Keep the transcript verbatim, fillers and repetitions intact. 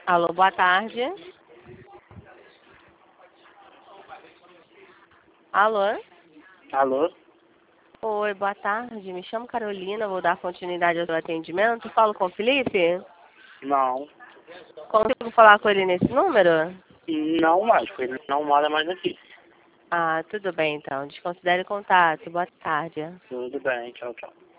Alô, boa tarde. Alô? Alô? Oi, boa tarde. Me chamo Carolina, vou dar continuidade ao seu atendimento. Falo com o Felipe? Não. Consigo falar com ele nesse número? Não mais, porque ele não mora mais aqui. Ah, tudo bem então. Desconsidere o contato. Boa tarde. Tudo bem, tchau, tchau.